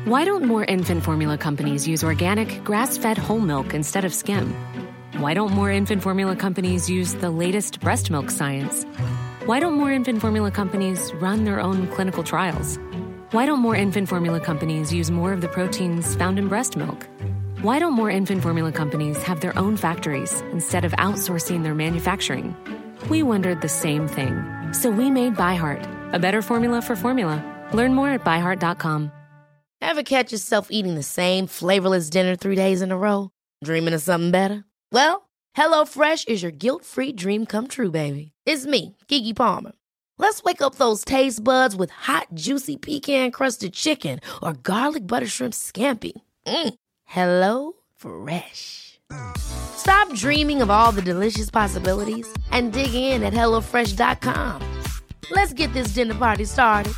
Why don't more infant formula companies use organic, grass-fed whole milk instead of skim? Why don't more infant formula companies use the latest breast milk science? Why don't more infant formula companies run their own clinical trials? Why don't more infant formula companies use more of the proteins found in breast milk? Why don't more infant formula companies have their own factories instead of outsourcing their manufacturing? We wondered the same thing. So we made ByHeart, a better formula for formula. Learn more at byheart.com. Ever catch yourself eating the same flavorless dinner 3 days in a row? Dreaming of something better? Well, HelloFresh is your guilt-free dream come true, baby. It's me, Keke Palmer. Let's wake up those taste buds with hot, juicy pecan-crusted chicken or garlic butter shrimp scampi. Hello Fresh. Stop dreaming of all the delicious possibilities and dig in at HelloFresh.com. Let's get this dinner party started.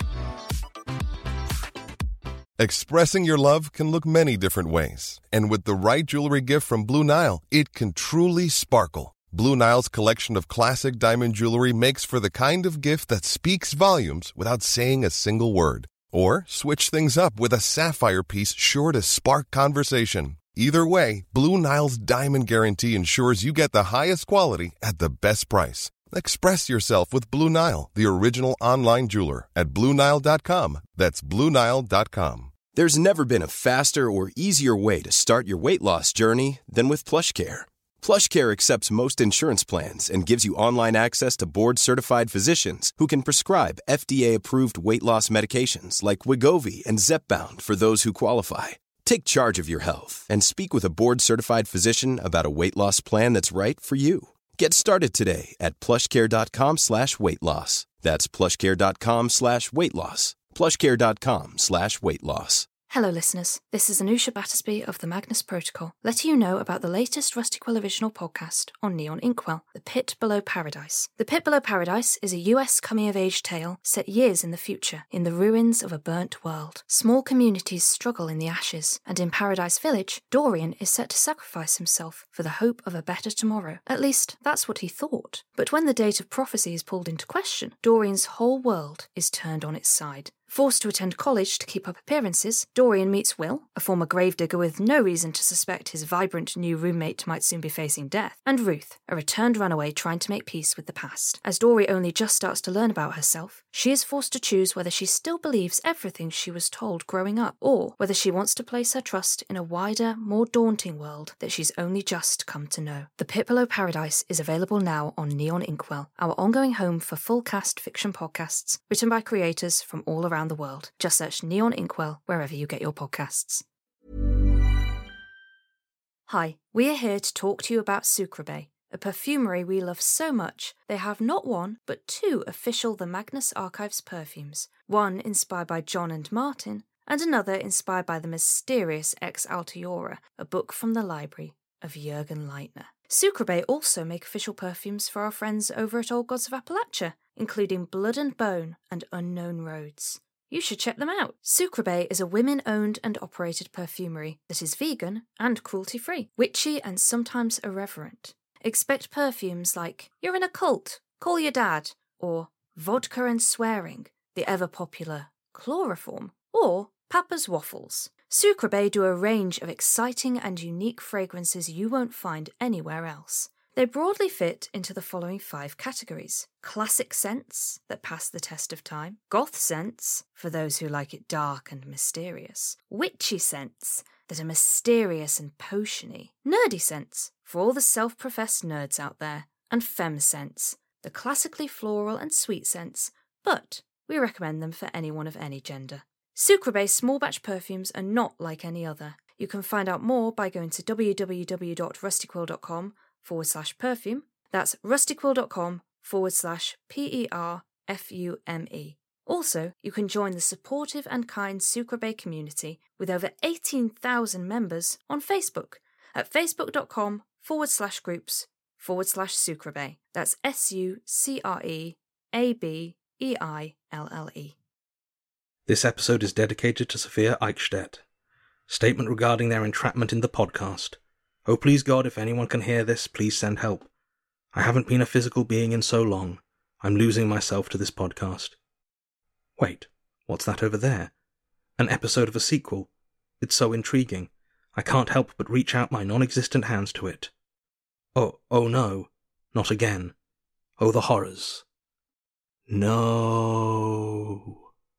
Expressing your love can look many different ways. And with the right jewelry gift from Blue Nile, it can truly sparkle. Blue Nile's collection of classic diamond jewelry makes for the kind of gift that speaks volumes without saying a single word. Or switch things up with a sapphire piece sure to spark conversation. Either way, Blue Nile's Diamond Guarantee ensures you get the highest quality at the best price. Express yourself with Blue Nile, the original online jeweler, at BlueNile.com. That's BlueNile.com. There's never been a faster or easier way to start your weight loss journey than with PlushCare. PlushCare accepts most insurance plans and gives you online access to board-certified physicians who can prescribe FDA-approved weight loss medications like Wegovy and Zepbound for those who qualify. Take charge of your health and speak with a board-certified physician about a weight loss plan that's right for you. Get started today at plushcare.com/weight loss. That's plushcare.com/weight loss. plushcare.com/weight loss. Hello listeners, this is Anusha Battersby of the Magnus Protocol, letting you know about the latest Rusty Quill original podcast on Neon Inkwell, The Pit Below Paradise. The Pit Below Paradise is a US coming-of-age tale set years in the future, in the ruins of a burnt world. Small communities struggle in the ashes, and in Paradise Village, Dorian is set to sacrifice himself for the hope of a better tomorrow. At least, that's what he thought. But when the date of prophecy is pulled into question, Dorian's whole world is turned on its side. Forced to attend college to keep up appearances, Dorian meets Will, a former gravedigger with no reason to suspect his vibrant new roommate might soon be facing death, and Ruth, a returned runaway trying to make peace with the past. As Dory only just starts to learn about herself, she is forced to choose whether she still believes everything she was told growing up, or whether she wants to place her trust in a wider, more daunting world that she's only just come to know. The Pit Below Paradise is available now on Neon Inkwell, our ongoing home for full-cast fiction podcasts written by creators from all around the world. Just search Neon Inkwell wherever you get your podcasts. Hi, we are here to talk to you about Sucreabeille, a perfumery we love so much they have not one but two official The Magnus Archives perfumes, one inspired by John and Martin, and another inspired by the mysterious Ex Altiora, a book from the library of Jürgen Leitner. Sucreabeille also make official perfumes for our friends over at Old Gods of Appalachia, including Blood and Bone and Unknown Roads. You should check them out. Sucreabeille is a women-owned and operated perfumery that is vegan and cruelty-free, witchy and sometimes irreverent. Expect perfumes like You're in a Cult, Call Your Dad, or Vodka and Swearing, the ever-popular Chloroform, or Papa's Waffles. Sucreabeille do a range of exciting and unique fragrances you won't find anywhere else. They broadly fit into the following 5 categories. Classic scents that pass the test of time. Goth scents, for those who like it dark and mysterious. Witchy scents that are mysterious and potiony. Nerdy scents, for all the self-professed nerds out there. And femme scents, the classically floral and sweet scents, but we recommend them for anyone of any gender. Sucreabeille small batch perfumes are not like any other. You can find out more by going to www.rustyquill.com/perfume. That's rustyquill.com/perfume. Also, you can join the supportive and kind Sucreabeille community with over 18,000 members on Facebook at facebook.com/groups/Sucreabeille. That's SUCREABEILLE. This episode is dedicated to Sophia Eichstädt. Statement regarding their entrapment in the podcast. Oh, please God, if anyone can hear this, please send help. I haven't been a physical being in so long. I'm losing myself to this podcast. Wait, what's that over there? An episode of a sequel. It's so intriguing. I can't help but reach out my non-existent hands to it. Oh no, not again. Oh, the horrors. No.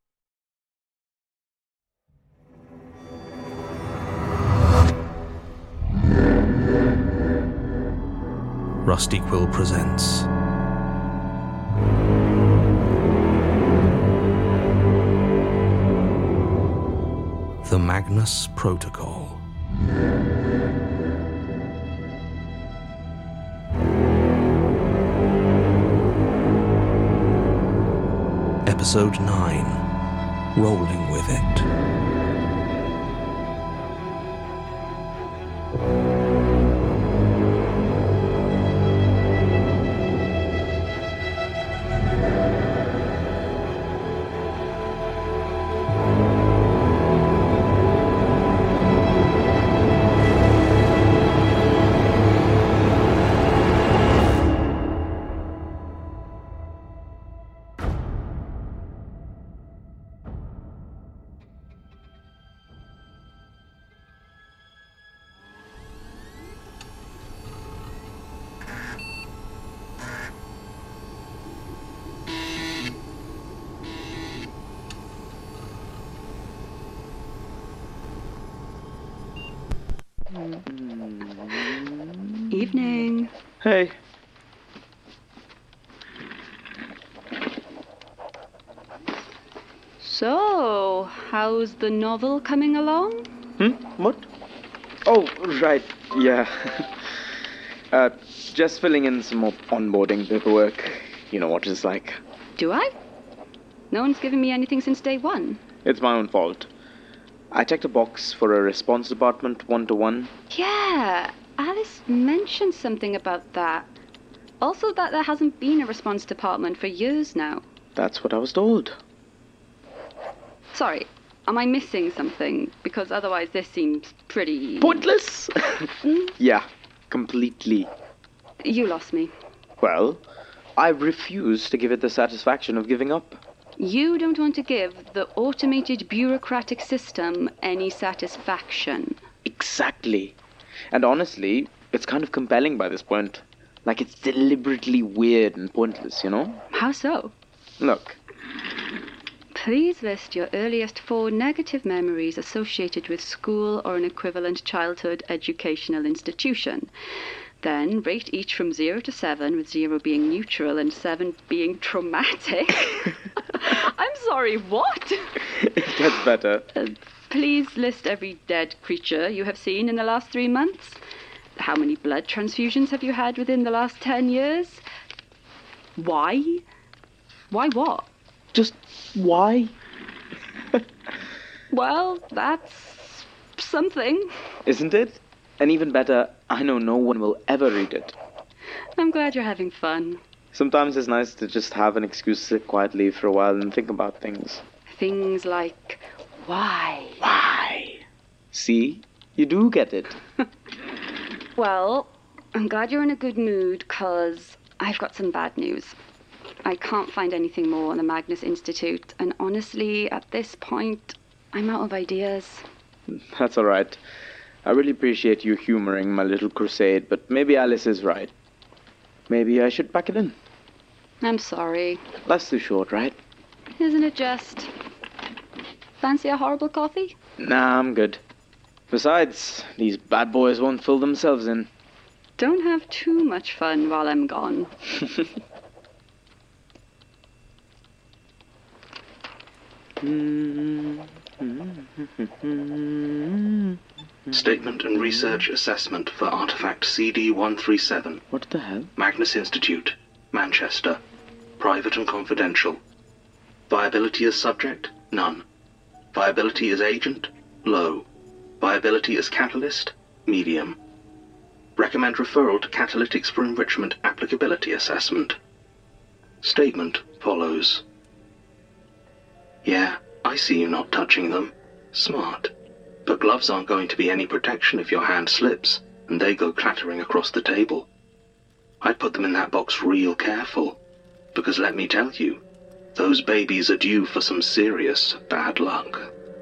Rusty Quill presents The Magnus Protocol. Episode 9, Rolling With It. Evening. Hey. So, how's the novel coming along? What? Oh, right, yeah. Just filling in some more onboarding paperwork. You know what it's like. Do I? No one's given me anything since day one. It's my own fault. I checked a box for a response department 1-to-1. Yeah, Alice mentioned something about that. Also that there hasn't been a response department for years now. That's what I was told. Sorry, am I missing something? Because otherwise this seems pretty... Pointless? Yeah, completely. You lost me. Well, I refuse to give it the satisfaction of giving up. You don't want to give the automated bureaucratic system any satisfaction. Exactly. And honestly, it's kind of compelling by this point. Like it's deliberately weird and pointless, you know? How so? Look. Please list your earliest 4 negative memories associated with school or an equivalent childhood educational institution. Then rate each from 0 to 7, with 0 being neutral and 7 being traumatic. I'm sorry, what? It gets better. Please list every dead creature you have seen in the last 3 months. How many blood transfusions have you had within the last 10 years? Why? Why what? Just why? Well, that's something. Isn't it? And even better, I know no one will ever read it. I'm glad you're having fun. Sometimes it's nice to just have an excuse to sit quietly for a while and think about things. Things like, why? Why? See? You do get it. Well, I'm glad you're in a good mood, 'cause I've got some bad news. I can't find anything more on the Magnus Institute, and honestly, at this point, I'm out of ideas. That's all right. I really appreciate you humoring my little crusade, but maybe Alice is right. Maybe I should pack it in. I'm sorry. Life's too short, right? Isn't it just? Fancy a horrible coffee? Nah, I'm good. Besides, these bad boys won't fill themselves in. Don't have too much fun while I'm gone. Statement and Research Assessment for Artifact CD-137. What the hell? Magnus Institute, Manchester. Private and confidential. Viability as subject? None. Viability as agent? Low. Viability as catalyst? Medium. Recommend referral to Catalytics for Enrichment Applicability Assessment. Statement follows. Yeah, I see you not touching them. Smart. But gloves aren't going to be any protection if your hand slips and they go clattering across the table. I'd put them in that box real careful, because let me tell you, those babies are due for some serious bad luck.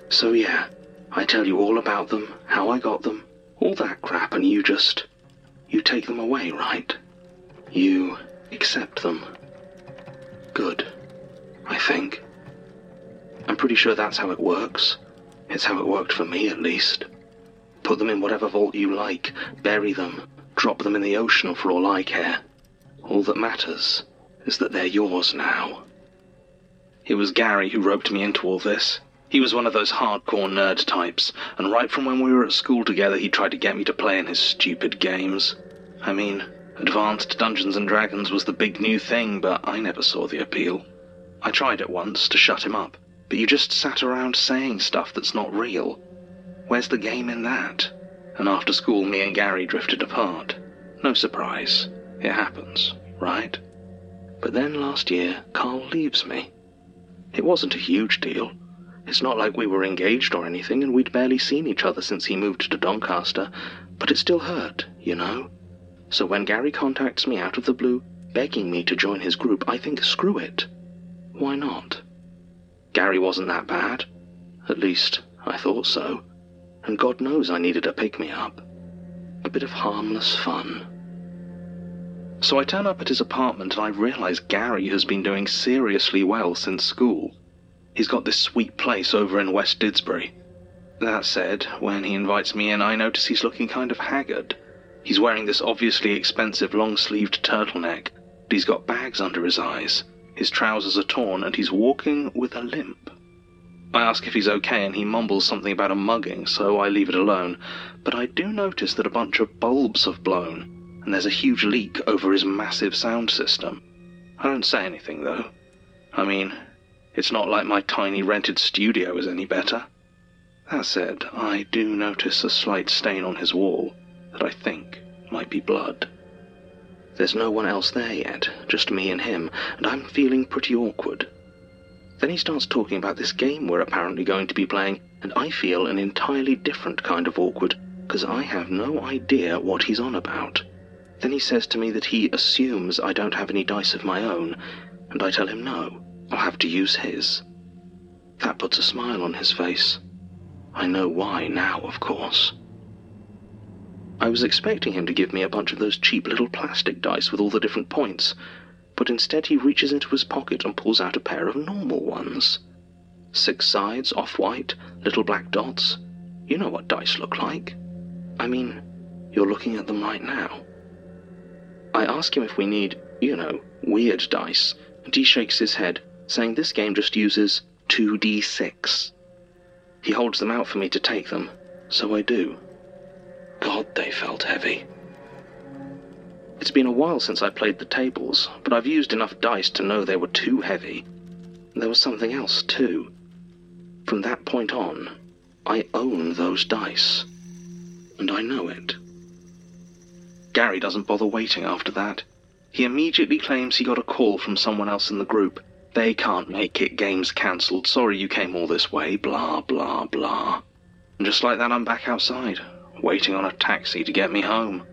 So yeah, I tell you all about them, how I got them, all that crap, and you take them away, right? You accept them. Good, I think. I'm pretty sure that's how it works. It's how it worked for me, at least. Put them in whatever vault you like, bury them, drop them in the ocean for all I care. All that matters is that they're yours now. It was Gary who roped me into all this. He was one of those hardcore nerd types, and right from when we were at school together he tried to get me to play in his stupid games. I mean, Advanced Dungeons & Dragons was the big new thing, but I never saw the appeal. I tried it once to shut him up, but you just sat around saying stuff that's not real. Where's the game in that? And after school, me and Gary drifted apart. No surprise. It happens, right? But then last year, Carl leaves me. It wasn't a huge deal. It's not like we were engaged or anything, and we'd barely seen each other since he moved to Doncaster, but it still hurt, you know? So when Gary contacts me out of the blue, begging me to join his group, I think, screw it. Why not? Gary wasn't that bad. At least, I thought so. And God knows I needed a pick-me-up. A bit of harmless fun. So I turn up at his apartment and I realize Gary has been doing seriously well since school. He's got this sweet place over in West Didsbury. That said, when he invites me in, I notice he's looking kind of haggard. He's wearing this obviously expensive long-sleeved turtleneck, but he's got bags under his eyes. His trousers are torn and he's walking with a limp. I ask if he's okay and he mumbles something about a mugging, so I leave it alone. But I do notice that a bunch of bulbs have blown, and there's a huge leak over his massive sound system. I don't say anything, though. I mean, it's not like my tiny rented studio is any better. That said, I do notice a slight stain on his wall that I think might be blood. There's no one else there yet, just me and him, and I'm feeling pretty awkward. Then he starts talking about this game we're apparently going to be playing, and I feel an entirely different kind of awkward, because I have no idea what he's on about. Then he says to me that he assumes I don't have any dice of my own, and I tell him no, I'll have to use his. That puts a smile on his face. I know why now, of course. I was expecting him to give me a bunch of those cheap little plastic dice with all the different points, but instead he reaches into his pocket and pulls out a pair of normal ones. 6 sides, off-white, little black dots. You know what dice look like. I mean, you're looking at them right now. I ask him if we need, weird dice, and he shakes his head, saying this game just uses 2d6. He holds them out for me to take them, so I do. God, they felt heavy. It's been a while since I played the tables, but I've used enough dice to know they were too heavy. There was something else, too. From that point on, I own those dice. And I know it. Gary doesn't bother waiting after that. He immediately claims he got a call from someone else in the group. They can't make it, game's cancelled, sorry you came all this way, blah, blah, blah. And just like that, I'm back outside, waiting on a taxi to get me home.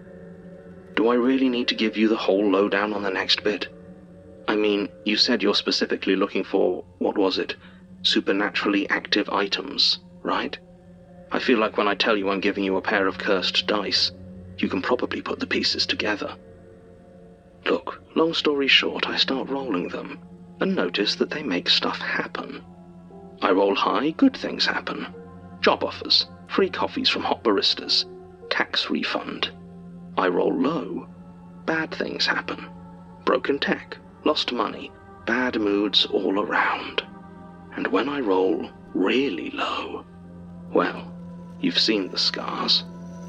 Do I really need to give you the whole lowdown on the next bit? I mean, you said you're specifically looking for, what was it, supernaturally active items, right? I feel like when I tell you I'm giving you a pair of cursed dice, you can probably put the pieces together. Look, long story short, I start rolling them, and notice that they make stuff happen. I roll high, good things happen. Job offers, free coffees from hot baristas, tax refund. I roll low, bad things happen. Broken tech, lost money, bad moods all around. And when I roll really low, well, you've seen the scars.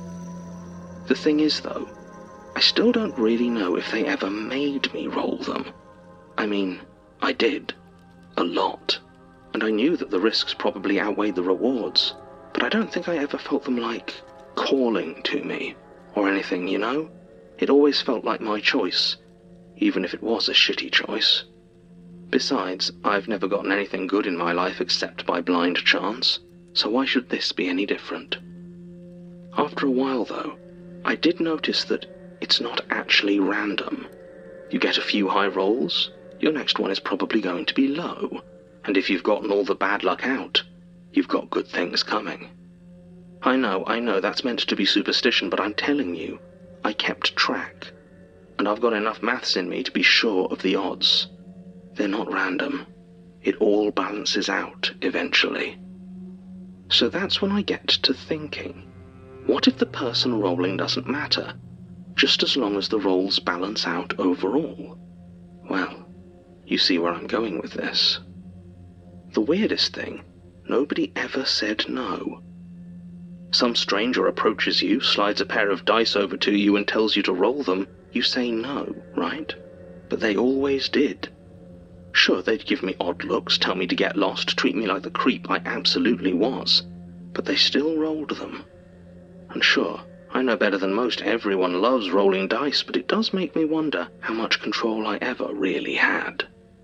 The thing is, though, I still don't really know if they ever made me roll them. I mean, I did. A lot. And I knew that the risks probably outweighed the rewards, but I don't think I ever felt them like calling to me. Or anything, you know? It always felt like my choice, even if it was a shitty choice. Besides, I've never gotten anything good in my life except by blind chance, so why should this be any different? After a while, though, I did notice that it's not actually random. You get a few high rolls, your next one is probably going to be low, and if you've gotten all the bad luck out, you've got good things coming. I know, that's meant to be superstition, but I'm telling you, I kept track, and I've got enough maths in me to be sure of the odds. They're not random. It all balances out eventually. So that's when I get to thinking, what if the person rolling doesn't matter, just as long as the rolls balance out overall? Well, you see where I'm going with this. The weirdest thing, nobody ever said no. Some stranger approaches you, slides a pair of dice over to you and tells you to roll them, you say no, right? But they always did. Sure, they'd give me odd looks, tell me to get lost, treat me like the creep I absolutely was, but they still rolled them. And sure, I know better than most, everyone loves rolling dice, but it does make me wonder how much control I ever really had.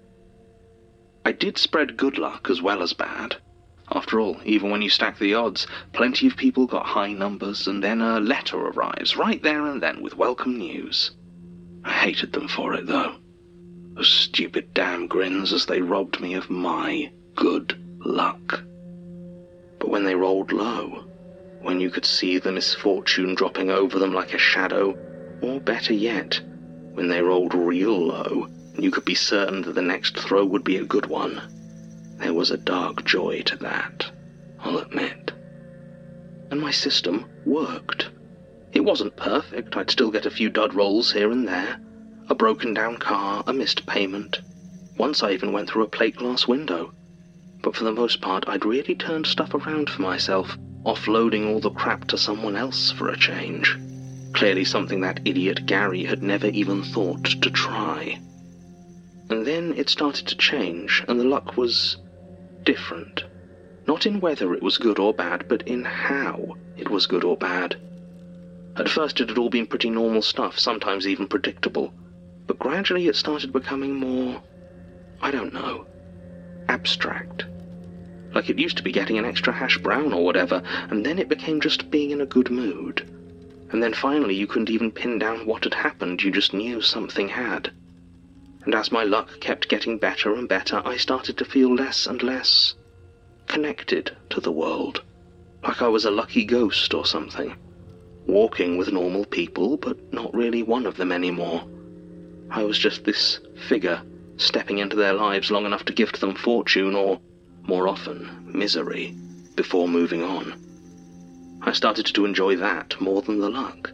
I did spread good luck as well as bad. After all, even when you stack the odds, plenty of people got high numbers, and then a letter arrives right there and then with welcome news. I hated them for it, though. Those stupid damn grins as they robbed me of my good luck. But when they rolled low, when you could see the misfortune dropping over them like a shadow, or better yet, when they rolled real low, and you could be certain that the next throw would be a good one, there was a dark joy to that, I'll admit. And my system worked. It wasn't perfect, I'd still get a few dud rolls here and there, a broken down car, a missed payment. Once I even went through a plate glass window. But for the most part, I'd really turned stuff around for myself, offloading all the crap to someone else for a change. Clearly something that idiot Gary had never even thought to try. And then it started to change, and the luck was different. Not in whether it was good or bad, but in how it was good or bad. At first it had all been pretty normal stuff, sometimes even predictable, but gradually it started becoming more, I don't know, abstract. Like it used to be getting an extra hash brown or whatever, and then it became just being in a good mood. And then finally you couldn't even pin down what had happened, you just knew something had. And as my luck kept getting better and better, I started to feel less and less connected to the world, like I was a lucky ghost or something, walking with normal people, but not really one of them anymore. I was just this figure, stepping into their lives long enough to gift them fortune, or, more often, misery, before moving on. I started to enjoy that more than the luck.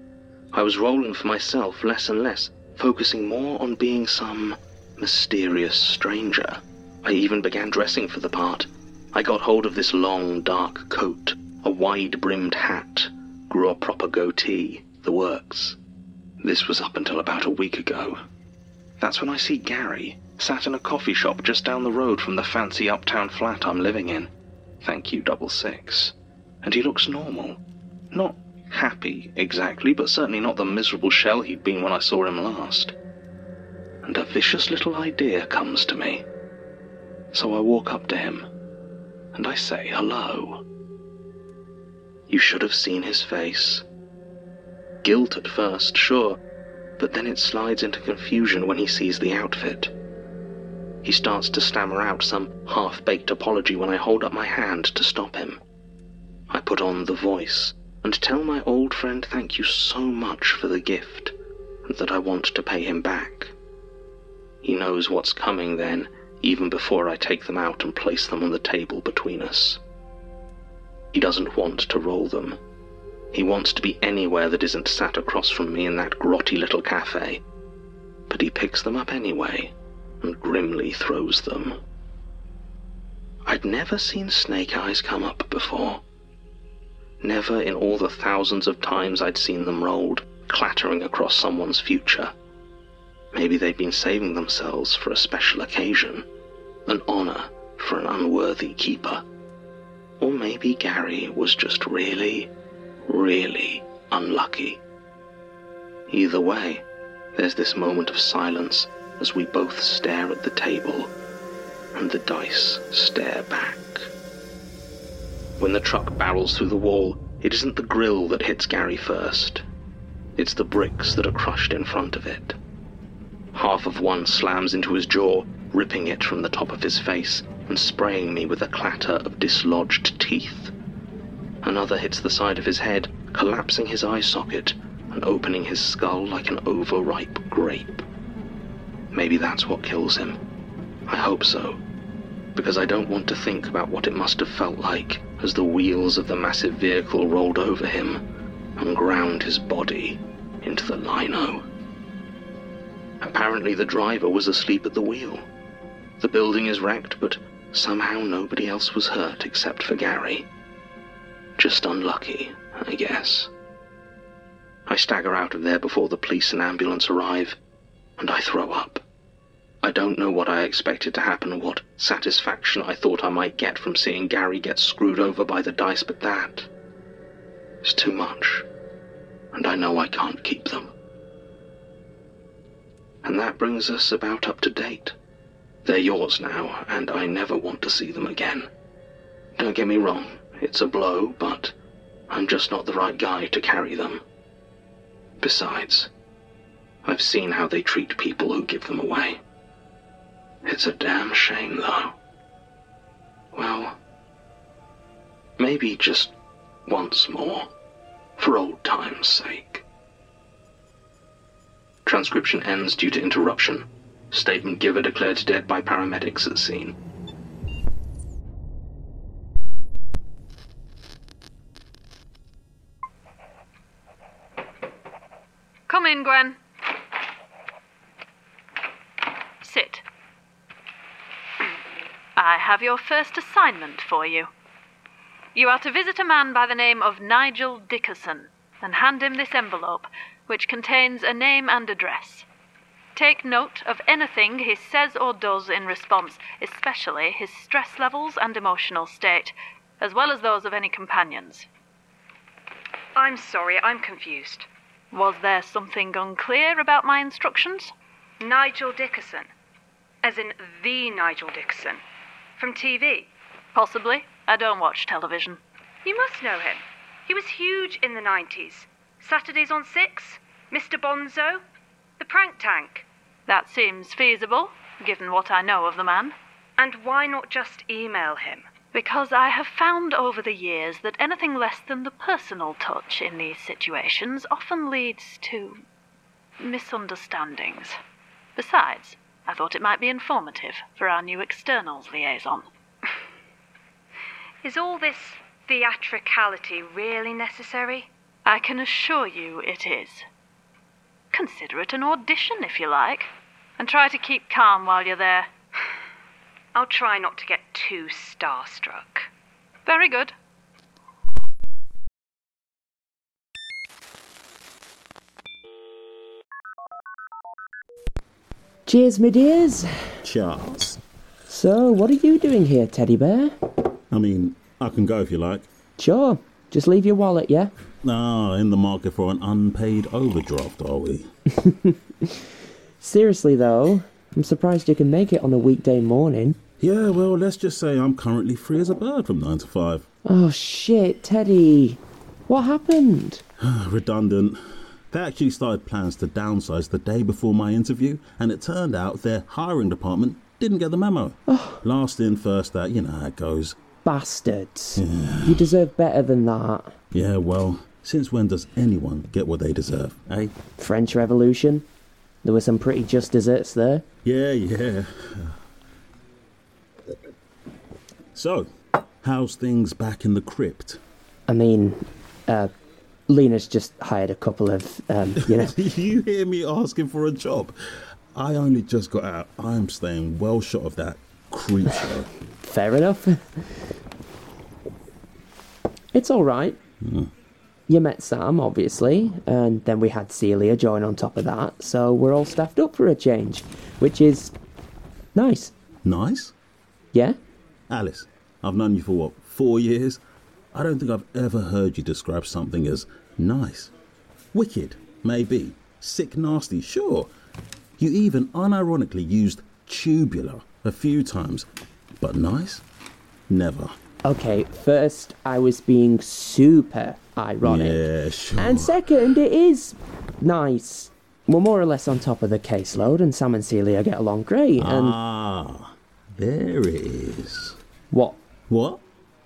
I was rolling for myself less and less, focusing more on being some mysterious stranger. I even began dressing for the part. I got hold of this long, dark coat, a wide-brimmed hat, grew a proper goatee, the works. This was up until about a week ago. That's when I see Gary, sat in a coffee shop just down the road from the fancy uptown flat I'm living in. Thank you, 66. And he looks normal. Not happy, exactly, but certainly not the miserable shell he'd been when I saw him last. And a vicious little idea comes to me. So I walk up to him, and I say hello. You should have seen his face. Guilt at first, sure, but then it slides into confusion when he sees the outfit. He starts to stammer out some half-baked apology when I hold up my hand to stop him. I put on the voice and tell my old friend thank you so much for the gift, and that I want to pay him back. He knows what's coming then, even before I take them out and place them on the table between us. He doesn't want to roll them. He wants to be anywhere that isn't sat across from me in that grotty little cafe. But he picks them up anyway, and grimly throws them. I'd never seen Snake Eyes come up before. Never in all the thousands of times I'd seen them rolled, clattering across someone's future. Maybe they'd been saving themselves for a special occasion, an honor for an unworthy keeper. Or maybe Gary was just really, really unlucky. Either way, there's this moment of silence as we both stare at the table, and the dice stare back. When the truck barrels through the wall, it isn't the grill that hits Gary first. It's the bricks that are crushed in front of it. Half of one slams into his jaw, ripping it from the top of his face, and spraying me with a clatter of dislodged teeth. Another hits the side of his head, collapsing his eye socket and opening his skull like an overripe grape. Maybe that's what kills him. I hope so, because I don't want to think about what it must have felt like as the wheels of the massive vehicle rolled over him and ground his body into the lino. Apparently the driver was asleep at the wheel. The building is wrecked, but somehow nobody else was hurt except for Gary. Just unlucky, I guess. I stagger out of there before the police and ambulance arrive, and I throw up. I don't know what I expected to happen or what satisfaction I thought I might get from seeing Gary get screwed over by the dice, but that is too much, and I know I can't keep them. And that brings us about up to date. They're yours now, and I never want to see them again. Don't get me wrong, it's a blow, but I'm just not the right guy to carry them. Besides, I've seen how they treat people who give them away. It's a damn shame, though. Well, maybe just once more, for old time's sake. Transcription ends due to interruption. Statement giver declared dead by paramedics at scene. Come in, Gwen. Sit. I have your first assignment for you. You are to visit a man by the name of Nigel Dickerson and hand him this envelope, which contains a name and address. Take note of anything he says or does in response, especially his stress levels and emotional state, as well as those of any companions. I'm sorry, I'm confused. Was there something unclear about my instructions? Nigel Dickerson. As in the Nigel Dickerson. From TV. Possibly. I don't watch television. You must know him. He was huge in the 90s. Saturdays on 6, Mr. Bonzo, The Prank Tank. That seems feasible, given what I know of the man. And why not just email him? Because I have found over the years that anything less than the personal touch in these situations often leads to misunderstandings. Besides, I thought it might be informative for our new externals liaison. Is all this theatricality really necessary? I can assure you it is. Consider it an audition, if you like, and try to keep calm while you're there. I'll try not to get too starstruck. Very good. Cheers, my dears. Charles. So, what are you doing here, Teddy Bear? I mean, I can go if you like. Sure. Just leave your wallet, yeah? In the market for an unpaid overdraft, are we? Seriously, though, I'm surprised you can make it on a weekday morning. Yeah, well, let's just say I'm currently free as a bird from 9 to 5. Oh, shit, Teddy. What happened? Redundant. They actually started plans to downsize the day before my interview, and it turned out their hiring department didn't get the memo. Oh. Last in, first out, you know how it goes. Bastards. Yeah. You deserve better than that. Yeah, well, since when does anyone get what they deserve, eh? French Revolution. There were some pretty just desserts there. Yeah. So, how's things back in the crypt? I mean, Lena's just hired a couple of, You hear me asking for a job? I only just got out. I'm staying well short of that creep show. Fair enough. It's all right. You met Sam, obviously, and then we had Celia join on top of that, so we're all staffed up for a change, which is nice. Nice? Yeah? Alice, I've known you for, 4 years? I don't think I've ever heard you describe something as nice. Wicked, maybe. Sick nasty, sure. You even unironically used tubular a few times. But nice? Never. Okay, first, I was being super ironic. Yeah, sure. And second, it is nice. We're more or less on top of the caseload, and Sam and Celia get along great, and... There it is. What? What?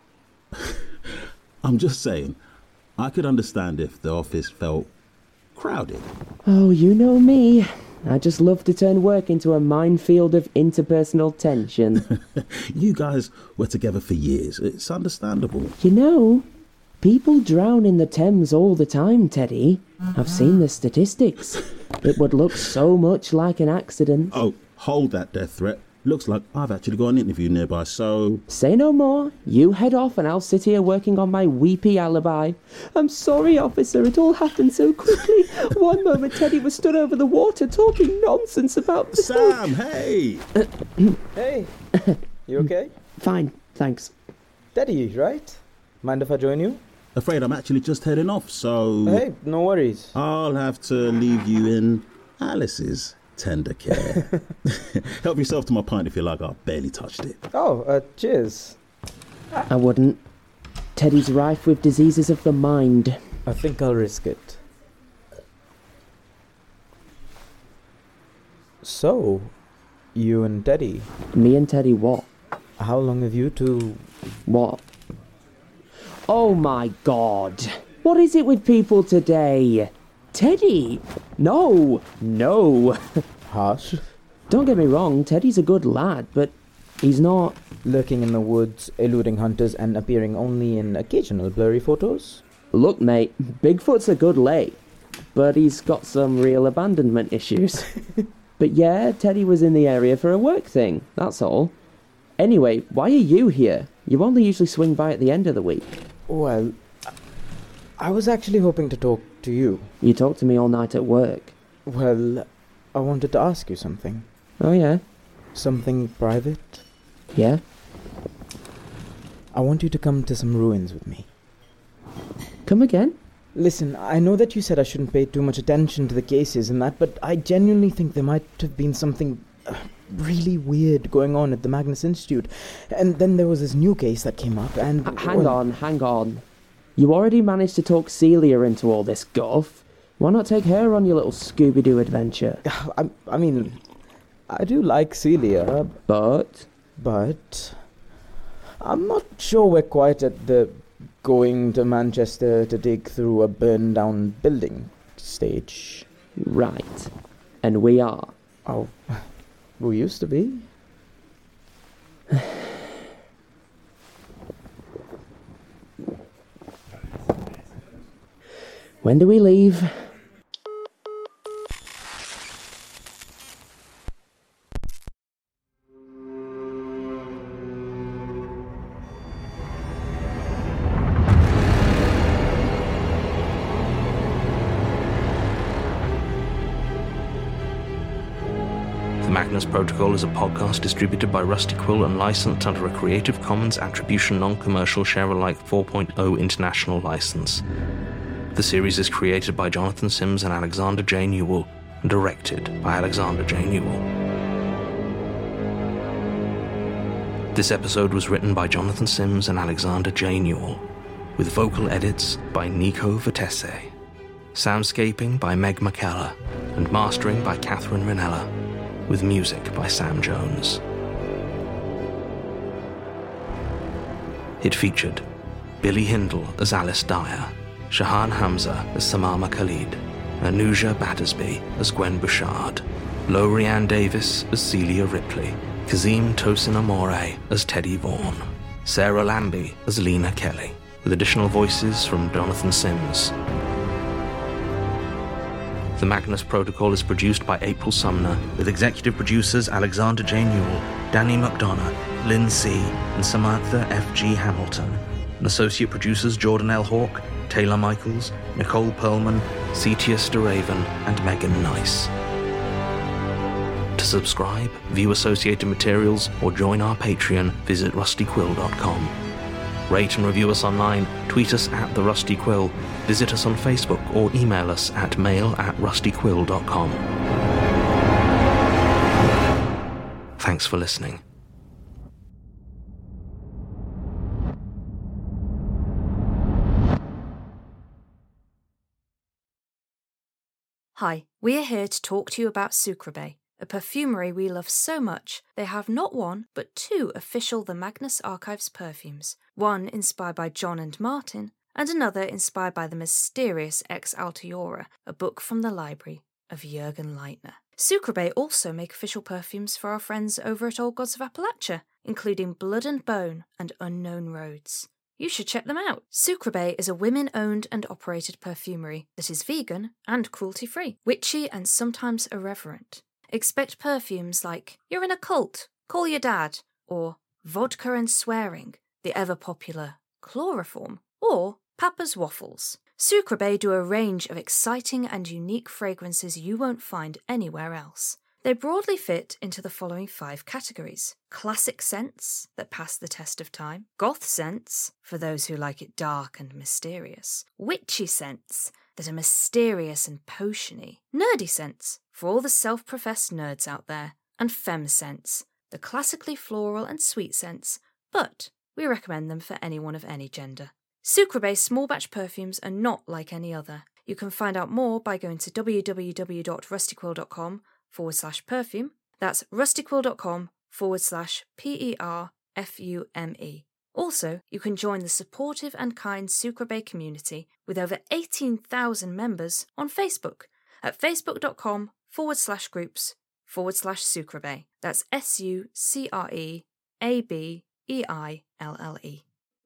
I'm just saying, I could understand if the office felt crowded. Oh, you know me. I just love to turn work into a minefield of interpersonal tension. You guys were together for years. It's understandable. You know, people drown in the Thames all the time, Teddy. I've seen the statistics. It would look so much like an accident. Oh, hold that death threat. Looks like I've actually got an interview nearby, so... Say no more. You head off and I'll sit here working on my weepy alibi. I'm sorry, officer, it all happened so quickly. One moment Teddy was stood over the water talking nonsense about... Sam, hey! Hey, you okay? Fine, thanks. Teddy, right? Mind if I join you? Afraid I'm actually just heading off, so... Hey, no worries. I'll have to leave you in Alice's tender care. Help yourself to my pint if you like. I barely touched it. Oh, cheers. I wouldn't. Teddy's rife with diseases of the mind. I think I'll risk it. So, you and Teddy. Me and Teddy what? How long have you two... What? Oh my God. What is it with people today? Teddy! No! Harsh? Don't get me wrong, Teddy's a good lad, but he's not... Lurking in the woods, eluding hunters, and appearing only in occasional blurry photos? Look, mate, Bigfoot's a good lay, but he's got some real abandonment issues. But yeah, Teddy was in the area for a work thing, that's all. Anyway, why are you here? You only usually swing by at the end of the week. Well, I was actually hoping to talk to you. You talk to me all night at work. Well, I wanted to ask you something. Oh, yeah? Something private? Yeah? I want you to come to some ruins with me. Come again? Listen, I know that you said I shouldn't pay too much attention to the cases and that, but I genuinely think there might have been something really weird going on at the Magnus Institute. And then there was this new case that came up and... Hang on. You already managed to talk Celia into all this guff. Why not take her on your little Scooby-Doo adventure? I mean, I do like Celia. But I'm not sure we're quite at the going to Manchester to dig through a burned-down building stage. Right. And we are. Oh, we used to be. When do we leave? The Magnus Protocol is a podcast distributed by Rusty Quill and licensed under a Creative Commons Attribution Non-Commercial Share-alike 4.0 international license. The series is created by Jonathan Sims and Alexander J. Newell, and directed by Alexander J. Newell. This episode was written by Jonathan Sims and Alexander J. Newell, with vocal edits by Nico Vitesse, soundscaping by Meg McKellar, and mastering by Catherine Ranella, with music by Sam Jones. It featured Billy Hindle as Alice Dyer, Shahan Hamza as Samama Khalid, Anuja Battersby as Gwen Bouchard, Lorianne Davis as Celia Ripley, Kazim Tosin Amore as Teddy Vaughan, Sarah Lambie as Lena Kelly, with additional voices from Jonathan Sims. The Magnus Protocol is produced by April Sumner, with executive producers Alexander J. Newell, Danny McDonough, Lynn C., and Samantha F.G. Hamilton, and associate producers Jordan L. Hawke, Taylor Michaels, Nicole Perlman, Cetius DeRaven, and Megan Nice. To subscribe, view associated materials, or join our Patreon, visit rustyquill.com. Rate and review us online, tweet us at The Rusty Quill, visit us on Facebook, or email us at mail@rustyquill.com. Thanks for listening. Hi, we're here to talk to you about Sucreabeille, a perfumery we love so much, they have not one, but two official The Magnus Archives perfumes, one inspired by John and Martin, and another inspired by the mysterious Ex Altiora, a book from the library of Jürgen Leitner. Sucreabeille also make official perfumes for our friends over at Old Gods of Appalachia, including Blood and Bone and Unknown Roads. You should check them out. Sucreabeille is a women-owned and operated perfumery that is vegan and cruelty-free, witchy and sometimes irreverent. Expect perfumes like "You're in a cult, call your dad," or "Vodka and Swearing," the ever-popular "Chloroform," or "Papa's Waffles." Sucreabeille do a range of exciting and unique fragrances you won't find anywhere else. They broadly fit into the following 5 categories: classic scents that pass the test of time, goth scents for those who like it dark and mysterious, witchy scents that are mysterious and potiony, nerdy scents for all the self-professed nerds out there, and femme scents, the classically floral and sweet scents, but we recommend them for anyone of any gender. Sucreabeille small batch perfumes are not like any other. You can find out more by going to www.rustyquill.com/perfume. That's rustyquill.com/PERFUME. Also, you can join the supportive and kind Sucreabeille community with over 18,000 members on Facebook at facebook.com/groups/Sucreabeille. That's SUCREABEILLE.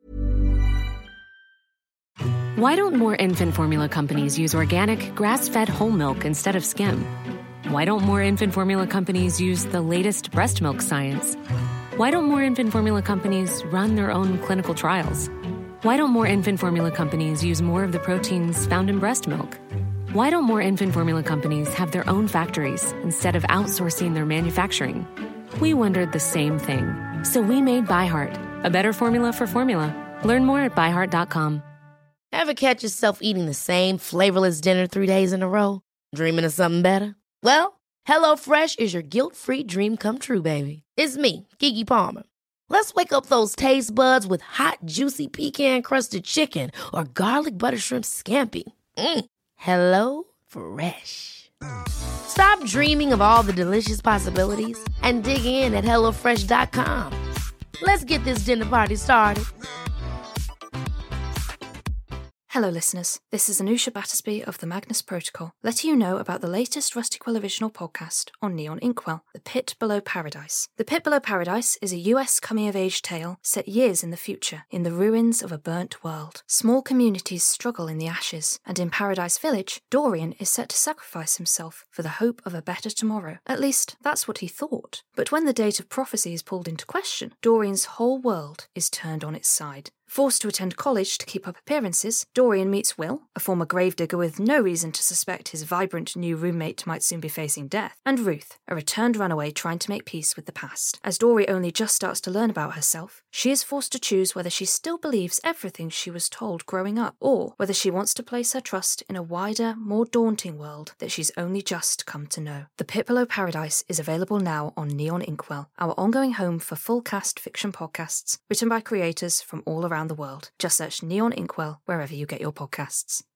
Why don't more infant formula companies use organic, grass-fed whole milk instead of skim? Why don't more infant formula companies use the latest breast milk science? Why don't more infant formula companies run their own clinical trials? Why don't more infant formula companies use more of the proteins found in breast milk? Why don't more infant formula companies have their own factories instead of outsourcing their manufacturing? We wondered the same thing. So we made ByHeart, a better formula for formula. Learn more at byheart.com. Ever catch yourself eating the same flavorless dinner 3 days in a row? Dreaming of something better? Well, HelloFresh is your guilt-free dream come true, baby. It's me, Keke Palmer. Let's wake up those taste buds with hot, juicy pecan-crusted chicken or garlic butter shrimp scampi. Hello Fresh. Stop dreaming of all the delicious possibilities and dig in at HelloFresh.com. Let's get this dinner party started. Hello listeners, this is Anusha Battersby of the Magnus Protocol, letting you know about the latest Rusty Quill original podcast on Neon Inkwell, The Pit Below Paradise. The Pit Below Paradise is a US coming-of-age tale set years in the future, in the ruins of a burnt world. Small communities struggle in the ashes, and in Paradise Village, Dorian is set to sacrifice himself for the hope of a better tomorrow. At least, that's what he thought. But when the date of prophecy is pulled into question, Dorian's whole world is turned on its side. Forced to attend college to keep up appearances, Dorian meets Will, a former gravedigger with no reason to suspect his vibrant new roommate might soon be facing death, and Ruth, a returned runaway trying to make peace with the past. As Dory only just starts to learn about herself, she is forced to choose whether she still believes everything she was told growing up, or whether she wants to place her trust in a wider, more daunting world that she's only just come to know. The Pit Below Paradise is available now on Neon Inkwell, our ongoing home for full-cast fiction podcasts written by creators from all around the world. Just search Neon Inkwell wherever you get your podcasts.